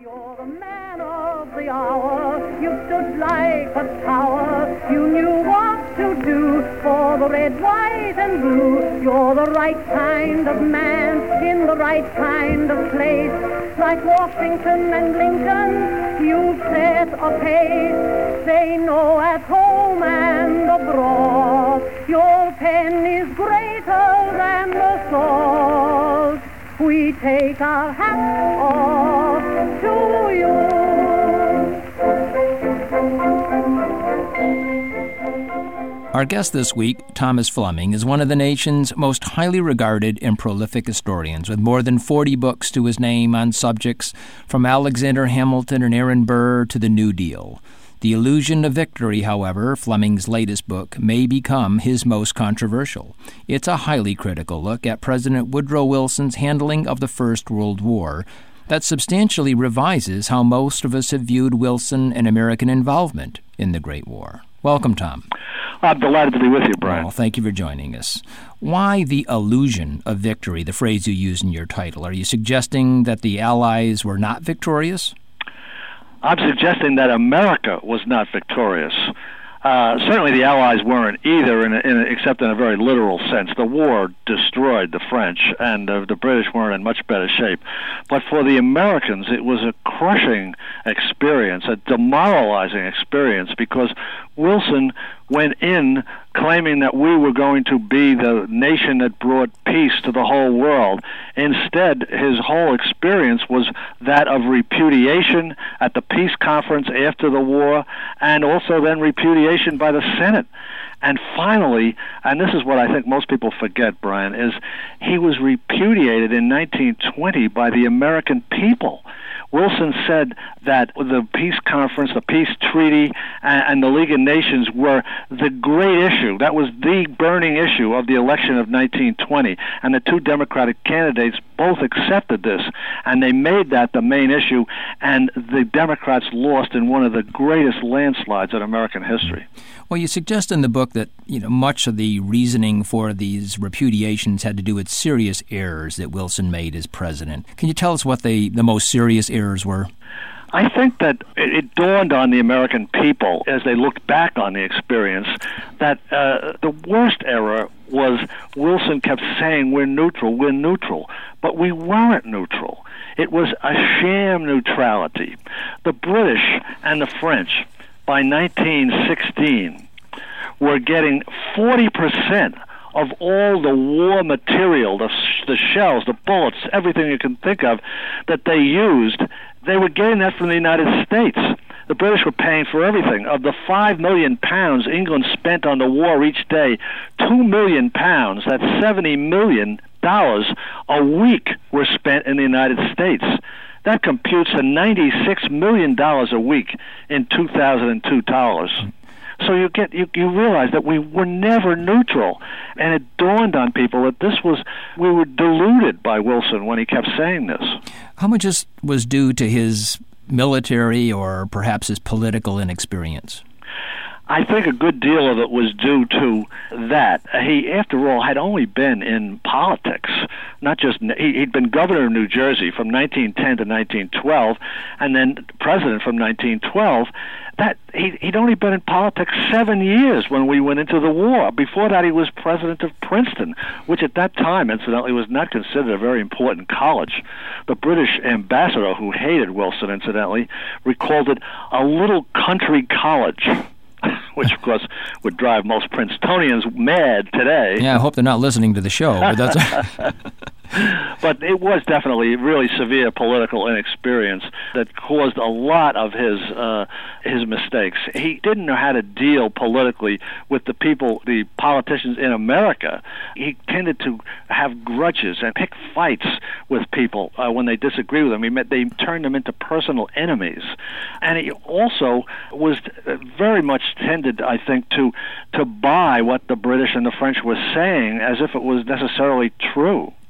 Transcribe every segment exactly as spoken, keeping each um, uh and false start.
You're the man of the hour, you stood like a tower, you knew what to do for the red, white, and blue. You're the right kind of man in the right kind of place. Like Washington and Lincoln, you set a pace. They know at home and abroad, your pen is greater than the sword. We take our hats off to you. Our guest this week, Thomas Fleming, is one of the nation's most highly regarded and prolific historians, with more than forty books to his name on subjects from Alexander Hamilton and Aaron Burr to the New Deal. The Illusion of Victory, however, Fleming's latest book, may become his most controversial. It's a highly critical look at President Woodrow Wilson's handling of the First World War that substantially revises how most of us have viewed Wilson and American involvement in the Great War. Welcome, Tom. I'm delighted to be with you, Brian. Well, thank you for joining us. Why the illusion of victory, the phrase you use in your title? Are you suggesting that the Allies were not victorious? I'm suggesting that America was not victorious. Uh, certainly the Allies weren't either, in a, in a, except in a very literal sense. The war destroyed the French, and uh, the British weren't in much better shape. But for the Americans, it was a crushing experience, a demoralizing experience, because Wilson went in claiming that we were going to be the nation that brought peace to the whole world. Instead, his whole experience was that of repudiation at the peace conference after the war, and also then repudiation by the Senate. And finally, and this is what I think most people forget, Brian, is he was repudiated in nineteen twenty by the American people. Wilson said that the peace conference, the peace treaty, and the League of Nations were the great issue. That was the burning issue of the election of nineteen twenty. And the two Democratic candidates both accepted this, and they made that the main issue, and the Democrats lost in one of the greatest landslides in American history. Well, you suggest in the book that, you know, much of the reasoning for these repudiations had to do with serious errors that Wilson made as president. Can you tell us what they, the most serious errors were? I think that it dawned on the American people as they looked back on the experience that uh, the worst error was Wilson kept saying, we're neutral, we're neutral. But we weren't neutral. It was a sham neutrality. The British and the French, by nineteen sixteen, were getting forty percent of all the war material, the, the shells, the bullets, everything you can think of that they used. They were getting that from the United States. The British were paying for everything. Of the five million pounds England spent on the war each day, two million pounds, that's seventy million dollars a week, were spent in the United States. That computes to ninety-six million dollars a week in two thousand two dollars. So you get you, you realize that we were never neutral, and it dawned on people that this was we were deluded by Wilson when he kept saying this. How much was due to his military or perhaps his political inexperience? I think a good deal of it was due to that. He, after all, had only been in politics, not just, he, he'd been governor of New Jersey from nineteen ten to nineteen twelve, and then president from nineteen twelve. That he, he'd only been in politics seven years when we went into the war. Before that, he was president of Princeton, which at that time, incidentally, was not considered a very important college. The British ambassador, who hated Wilson, incidentally, recalled it a little country college, which, of course, would drive most Princetonians mad today. Yeah, I hope they're not listening to the show. But that's But it was definitely really severe political inexperience that caused a lot of his uh, his mistakes. He didn't know how to deal politically with the people, the politicians in America. He tended to have grudges and pick fights with people uh, when they disagree with him. He meant they turned them into personal enemies. And he also was very much tended, I think, to to buy what the British and the French were saying as if it was necessarily true.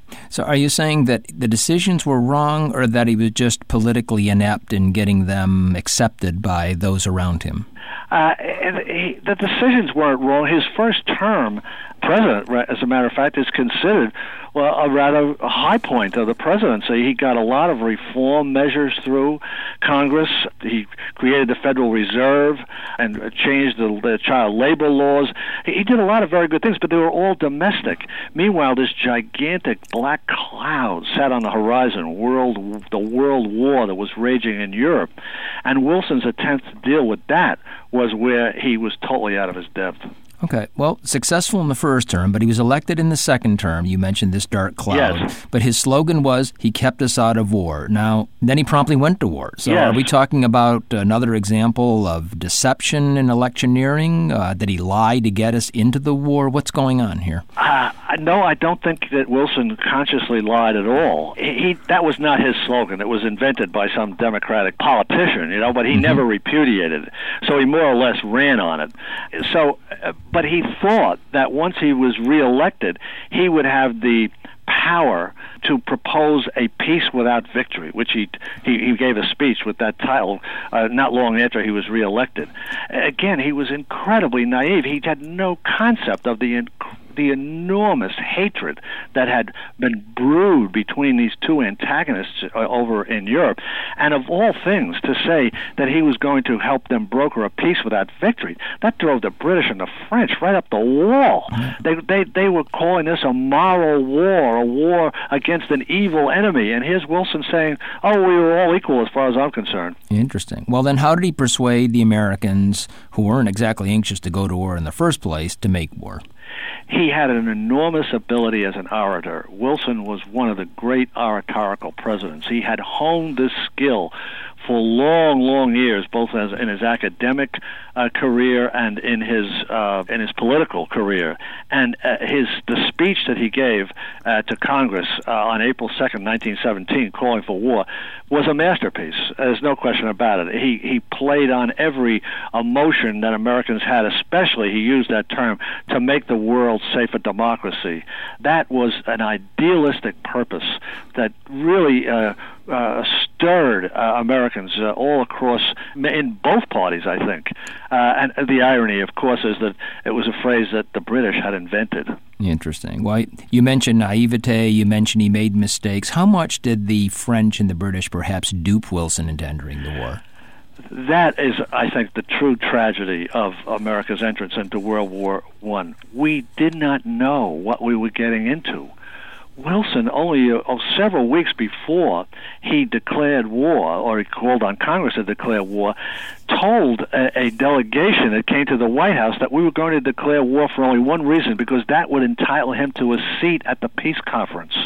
So are you saying that the decisions were wrong, or that he was just politically inept in getting them accepted by those around him? Uh, he, the decisions weren't wrong. His first term president, as a matter of fact, is considered well a rather high point of the presidency. He got a lot of reform measures through Congress. He created the Federal Reserve and changed the, the child labor laws. He did a lot of very good things, but they were all domestic. Meanwhile, this gigantic black cloud sat on the horizon, world the World War that was raging in Europe, and Wilson's attempt to deal with that was where he was totally out of his depth. Okay. Well, successful in the first term, but he was elected in the second term. You mentioned this dark cloud. Yes. But his slogan was, he kept us out of war. Now, then he promptly went to war. So yes. Are we talking about another example of deception and electioneering? Uh, did he lie to get us into the war? What's going on here? Uh, no, I don't think that Wilson consciously lied at all. He, he That was not his slogan. It was invented by some Democratic politician, you know, but he mm-hmm. never repudiated it. So he more or less ran on it. So... Uh, But he thought that once he was reelected, he would have the power to propose a peace without victory, which he he, he gave a speech with that title uh, not long after he was reelected. Again, he was incredibly naive. He had no concept of the inc- the enormous hatred that had been brewed between these two antagonists uh, over in Europe. And of all things, to say that he was going to help them broker a peace without victory, that drove the British and the French right up the wall. They, they, they were calling this a moral war, a war against an evil enemy. And here's Wilson saying, oh, we were all equal as far as I'm concerned. Interesting. Well, then how did he persuade the Americans, who weren't exactly anxious to go to war in the first place, to make war? He had an enormous ability as an orator. Wilson was one of the great oratorical presidents. He had honed this skill for long, long years, both as in his academic uh, career and in his uh, in his political career. And uh, his the speech that he gave uh, to Congress uh, on April second, nineteen seventeen, calling for war, was a masterpiece. There's no question about it. He he played on every emotion that Americans had, especially, he used that term, to make the world safer democracy. That was an idealistic purpose that really uh, uh, stirred uh, Americans uh, all across, in both parties, I think. Uh, and the irony, of course, is that it was a phrase that the British had invented. Interesting. Well, you mentioned naivete, you mentioned he made mistakes. How much did the French and the British perhaps dupe Wilson into entering the war? That is, I think, the true tragedy of America's entrance into World War One. We did not know what we were getting into. Wilson, only uh, several weeks before he declared war, or he called on Congress to declare war, told a, a delegation that came to the White House that we were going to declare war for only one reason, because that would entitle him to a seat at the peace conference.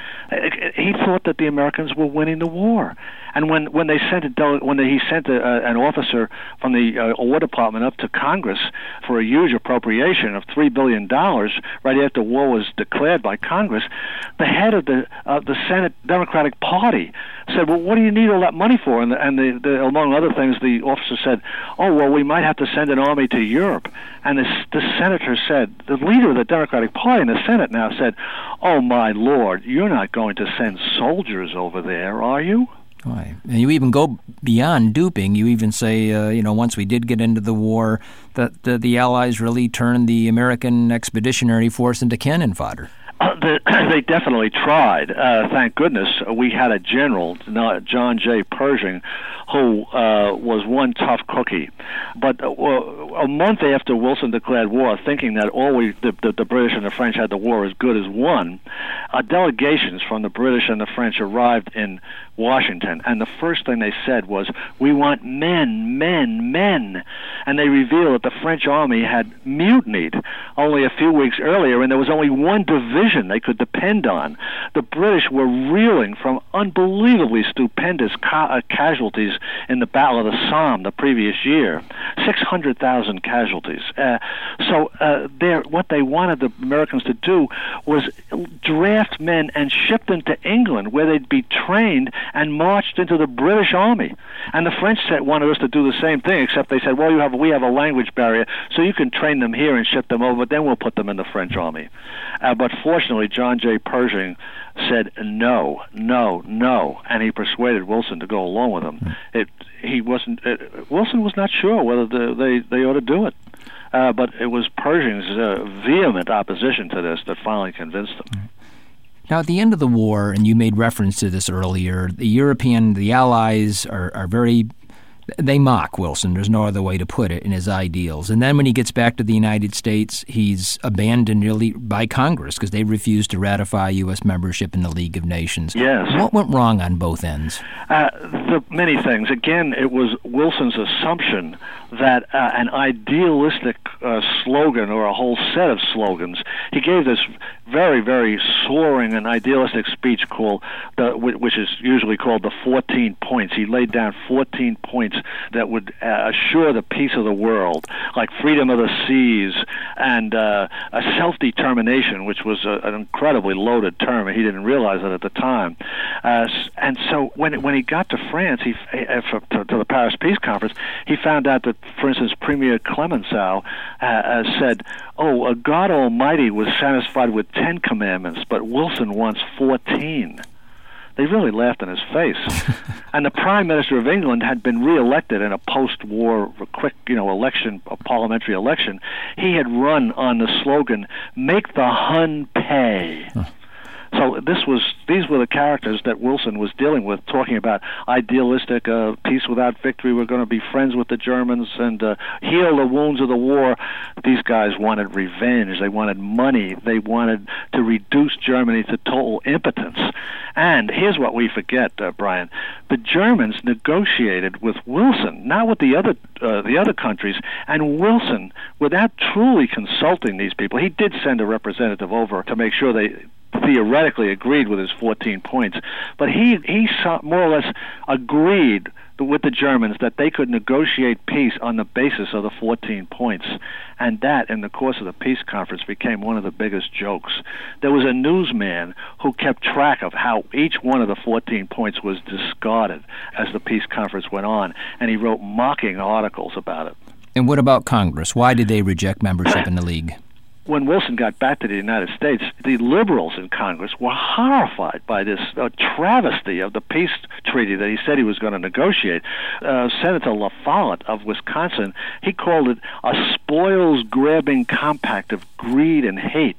He thought that the Americans were winning the war, and when when they sent a dele- when they, he sent a, a, an officer from the uh, War Department up to Congress for a huge appropriation of three billion dollars right after war was declared by Congress, the head of the uh, the Senate Democratic Party said, "Well, what do you need all that money for?" And, the, and the, the, among other things, the officer said, "Oh, well, we might have to send an army to Europe." And the, the senator said, the leader of the Democratic Party in the Senate now said, "Oh, my Lord, you're not going to send soldiers over there, are you?" Right. And you even go beyond duping. You even say, uh, you know, once we did get into the war, that the, the Allies really turned the American Expeditionary Force into cannon fodder. Uh, the, they definitely tried. Uh, thank goodness we had a general, John J. Pershing, who uh, was one tough cookie. But uh, a month after Wilson declared war, thinking that all we, the, the, the British and the French had the war as good as won, uh, delegations from the British and the French arrived in Washington, and the first thing they said was, "We want men, men, men." And they revealed that the French army had mutinied only a few weeks earlier, and there was only one division they could depend on. The British were reeling from unbelievably stupendous ca- uh, casualties in the Battle of the Somme the previous year, six hundred thousand casualties. Uh, so uh, what they wanted the Americans to do was draft men and ship them to England, where they'd be trained and marched into the British army. And the French said, wanted us to do the same thing, except they said, well, you have we have a language barrier, so you can train them here and ship them over, but then we'll put them in the French army. Uh, but fortunately, unfortunately, John J. Pershing said no, no, no, and he persuaded Wilson to go along with him. It he wasn't. It, Wilson was not sure whether the, they they ought to do it, uh, but it was Pershing's uh, vehement opposition to this that finally convinced him. Now, at the end of the war, and you made reference to this earlier, the European, the Allies are, are very, they mock Wilson, there's no other way to put it, in his ideals. And then when he gets back to the United States, he's abandoned nearly by Congress because they refused to ratify U S membership in the League of Nations. Yes. What went wrong on both ends? Uh, the many things. Again, it was Wilson's assumption that uh, an idealistic uh, slogan or a whole set of slogans, he gave this very, very soaring and idealistic speech called, the, which is usually called the fourteen points. He laid down fourteen points that would uh, assure the peace of the world, like freedom of the seas and uh, a self-determination, which was a, an incredibly loaded term, and he didn't realize it at the time. Uh, and so when when he got to France, he uh, to, to the Paris Peace Conference, he found out that, for instance, Premier Clemenceau uh, uh, said, oh, uh, God Almighty was satisfied with ten commandments, but Wilson wants fourteen. They really laughed in his face. And the Prime Minister of England had been reelected in a post-war, quick, you know, election, a parliamentary election. He had run on the slogan, "Make the Hun pay." Huh. So this was; these were the characters that Wilson was dealing with, talking about idealistic uh, peace without victory. We're going to be friends with the Germans and uh, heal the wounds of the war. These guys wanted revenge. They wanted money. They wanted to reduce Germany to total impotence. And here's what we forget, uh, Brian: the Germans negotiated with Wilson, not with the other uh, the other countries. And Wilson, without truly consulting these people, he did send a representative over to make sure they theoretically agreed with his fourteen points, but he he more or less agreed with the Germans that they could negotiate peace on the basis of the fourteen points. And that, in the course of the peace conference, became one of the biggest jokes. There was a newsman who kept track of how each one of the fourteen points was discarded as the peace conference went on, and he wrote mocking articles about it. And what about Congress? Why did they reject membership in the League? When Wilson got back to the United States, the liberals in Congress were horrified by this uh, travesty of the peace treaty that he said he was going to negotiate. Uh, Senator La Follette of Wisconsin, he called it a spoils-grabbing compact of greed and hate.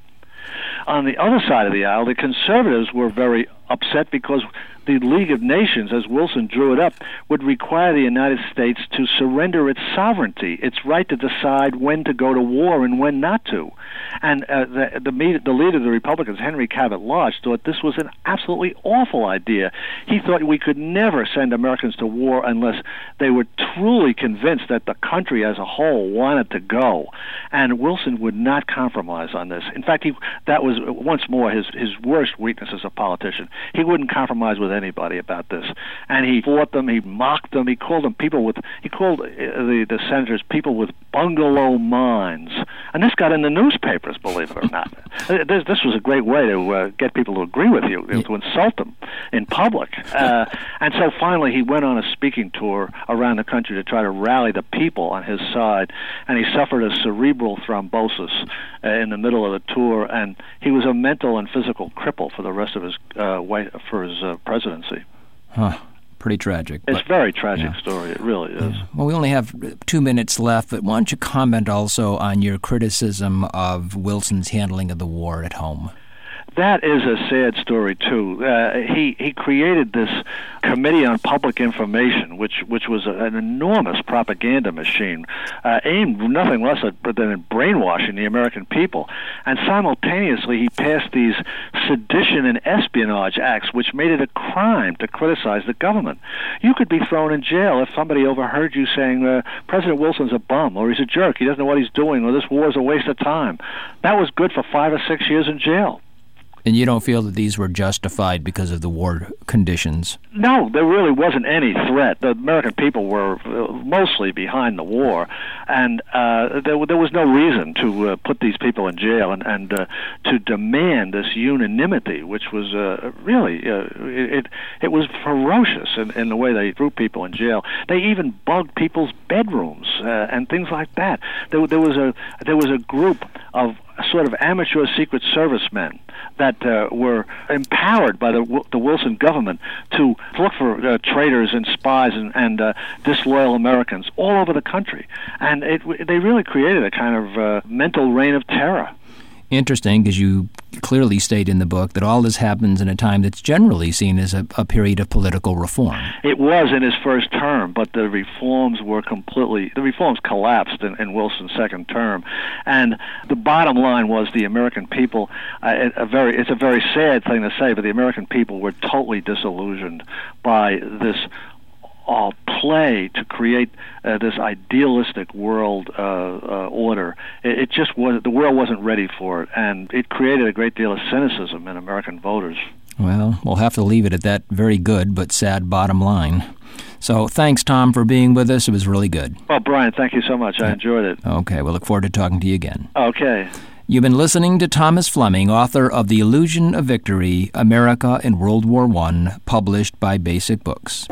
On the other side of the aisle, the conservatives were very upset because the League of Nations, as Wilson drew it up, would require the United States to surrender its sovereignty, its right to decide when to go to war and when not to. And uh, the, the, the leader of the Republicans, Henry Cabot Lodge, thought this was an absolutely awful idea. He thought we could never send Americans to war unless they were truly convinced that the country as a whole wanted to go. And Wilson would not compromise on this. In fact, he, that was, once more, his, his worst weakness as a politician. He wouldn't compromise with anybody about this, and he fought them. He mocked them. He called them people with. He called the the senators people with bungalow minds, and this got in the newspapers. Believe it or not, this this was a great way to uh, get people to agree with you, to insult them in public. Uh, and so finally, he went on a speaking tour around the country to try to rally the people on his side, and he suffered a cerebral thrombosis uh, in the middle of the tour, and he was a mental and physical cripple for the rest of his uh, way for his uh, presidency. Huh. Pretty tragic. It's but, a very tragic yeah. story. It really is. Yeah. Well, we only have two minutes left, but why don't you comment also on your criticism of Wilson's handling of the war at home? That is a sad story too. Uh, he he created this Committee on Public Information, which which was a, an enormous propaganda machine, uh, aimed nothing less than at brainwashing the American people. And simultaneously, he passed these sedition and espionage acts, which made it a crime to criticize the government. You could be thrown in jail if somebody overheard you saying uh, President Wilson's a bum, or he's a jerk, he doesn't know what he's doing, or this war is a waste of time. That was good for five or six years in jail. And you don't feel that these were justified because of the war conditions? No, there really wasn't any threat. The American people were mostly behind the war, and uh, there, there was no reason to uh, put these people in jail and, and uh, to demand this unanimity, which was uh, really, uh, it, it was ferocious in, in the way they threw people in jail. They even bugged people's bedrooms uh, and things like that. There, there was a there was a group of sort of amateur Secret Service men that uh, were empowered by the the Wilson government to look for uh, traitors and spies and, and uh, disloyal Americans all over the country. And it, they really created a kind of uh, mental reign of terror. Interesting, because you clearly state in the book that all this happens in a time that's generally seen as a, a period of political reform. It was in his first term, but the reforms were completely, the reforms collapsed in, in Wilson's second term. And the bottom line was the American people, uh, a very, it's a very sad thing to say, but the American people were totally disillusioned by this Uh, play to create uh, this idealistic world uh, uh, order. It, it just was, the world wasn't ready for it, and it created a great deal of cynicism in American voters. Well, we'll have to leave it at that very good but sad bottom line. So thanks, Tom, for being with us. It was really good. Well, Brian, thank you so much. I enjoyed it. Okay, we'll look forward to talking to you again. Okay. You've been listening to Thomas Fleming, author of The Illusion of Victory, America in World War One, published by Basic Books.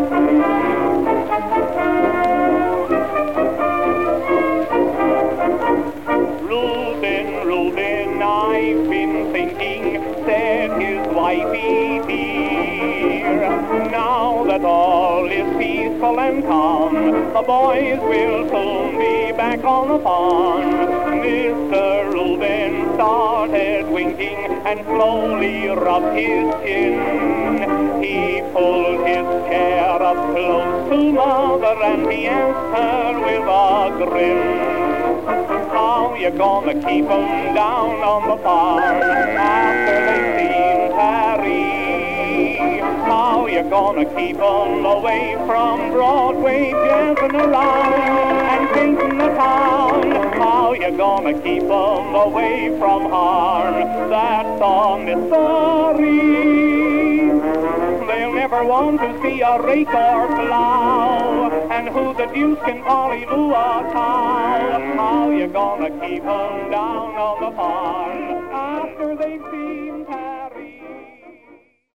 Now that all is peaceful and calm, the boys will soon be back on the farm. Mister Reuben started winking and slowly rubbed his chin. He pulled his chair up close to Mother and he asked her with a grin, how you gonna keep 'em down on the farm after they've seen Paris? How you gonna keep 'em away from Broadway, jazzing around and painting the town? How you gonna keep 'em away from harm? That's on Missouri. They'll never want to see a rake or plow, and who the deuce can call you a cow? How you gonna keep 'em down on the farm after they've seen